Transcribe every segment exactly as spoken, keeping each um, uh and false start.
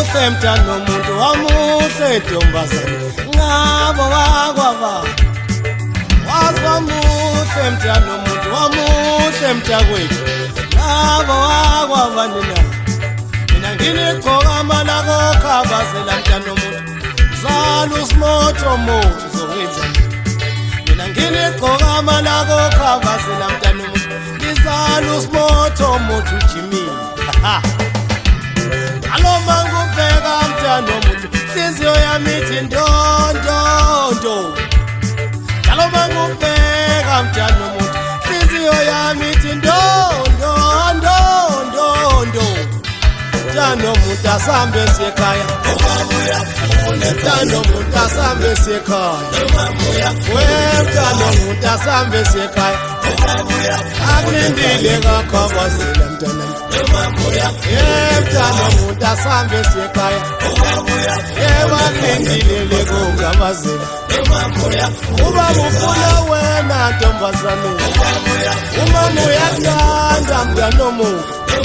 wamuhle mntana womuntu wamuhle ntombazane ngabo wakwaba wamuhle mntana womuntu wamuhle mntakwethu ngabo wakwaba nina mina ngiligqoka amalako khabazela mntana womuntu zala usimoto moto zokwenza mina ngiligqoka amalako khabazela mntana womuntu ngizala usimoto moto ujimile alo mangubheka mntana womuntu hliziyo yami ithi ndondondo alo mangubheka mntana womuntu hliziyo yami ithi ndondondo mntana womuntu asambe sekhaya mntana womuntu asambe sekhaya mntana womuntu asambe sekhaya akulindile kakhabazela mntana mntana womuntu asambe sekhaya yebo akulindile kakhabazela uba ufuna wena ntombazane umama uyathanda mntana womuntu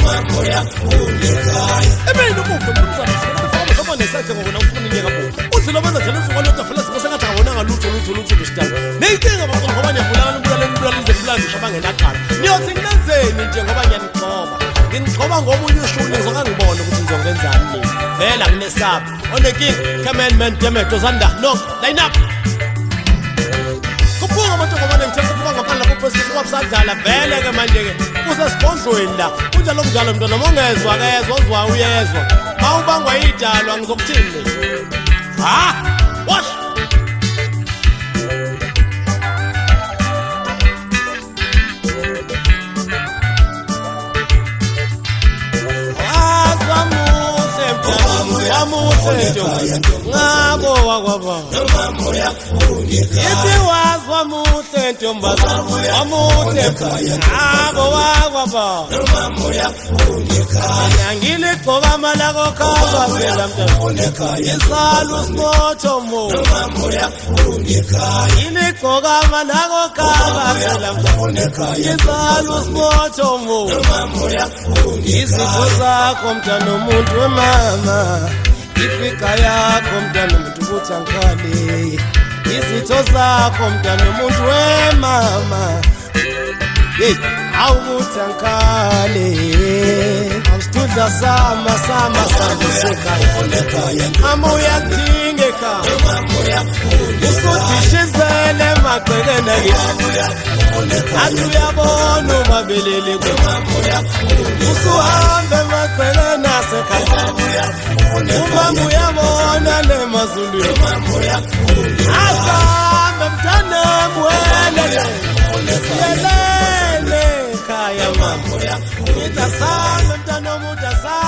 emini ukuphi mntana kama nesakhe ngokona ufuna inyeka bo udlula benza njalo usukona utafela simo sengathi awonanga lutho lutho lutho lustana neyinkinga bakho ngoba nyabulana ubulala ubulala izemlando shabangena qala niyothi nginenzeni nje ngoba ngiyanigcoba ngingcoba ngoba unyushuni ngizokangibona ukuthi ngizongenzani mina vela nginesapho onenkinga commandment demeto zanda no line up kuphunga abantu ngoba ngithetha kuba ngaphandle kophesis kwabusadlala vele ke manje ke usesibondlweni la kunjalo kunjalo mntwana mongezwa kezwa uzwa uyezwa mawubangwa idalwa ngizokuthini ha wash ngabo wakwaba ithi wazwa muhle ntombazane wamuhle ngabo wakwaba ngiligqoka amalako khabazela mntana izala usimoto mo ngiligqoka amalako khabazela mntana izala usimoto mo izipho zakho mntana womuntu wemama ifika yakho mntana womuntu ukuthi angikhale izitho zakho mntana womuntu wemama hey awukuthi angikhale awusitudla sama sama sama sekhaya mama uyadinga ekhaya usudishizele emagcekeni athi uyabona umabelele usuhambe emagcekeni asekhaya umama uyabona nemazulwini asambe mntana mwelele yelele ekhaya mama ngithi asambe mntana womuntu asambe